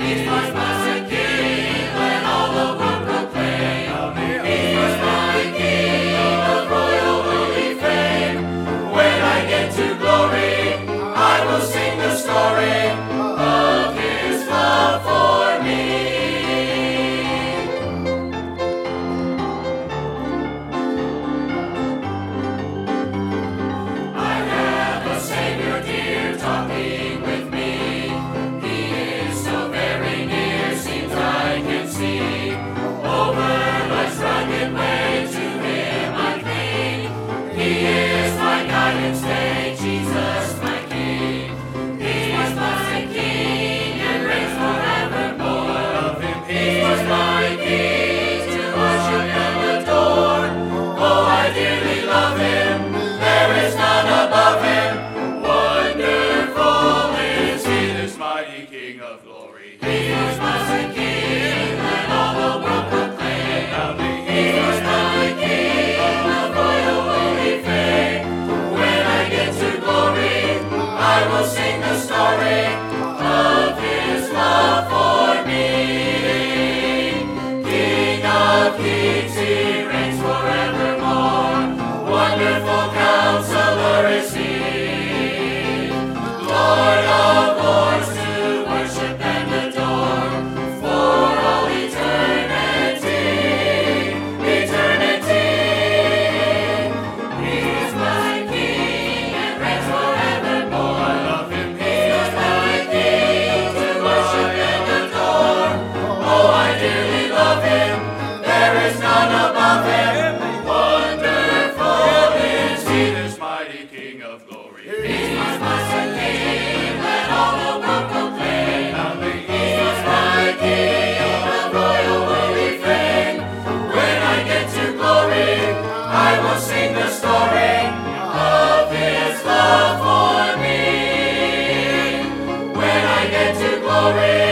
He's my blessed King, let all the world proclaim. He's my King of royal holy fame. When I get to glory, I will sing the story of his love for me. I have a Savior dear talking with me. He is so very near, seems I can see. Over life's rugged way to him I cling. He is my guidance day, Jesus my King. He's my blessed King and reigns forevermore. Of him he's my King to worship and adore. Oh, I dearly love him, there is none above him. Wonderful is he, this mighty King of glory. He is blessed King, let all the world proclaim. He is my King of royal holy fame. When I get to glory, I will sing the story of his love for me. King of kings, he reigns forevermore. Wonderful Counselor is he. Lord of lords, to worship and adore for all eternity. Eternity. He is my King and reigns forevermore. I love him. He is my King to worship and adore. Oh, I dearly love him. There is none above him. Wonderful is he, this mighty King of glory. He's my blessed King, let all the world proclaim. He's my King of royal holy fame. When I get to glory, I will sing the story of his love for me. When I get to glory,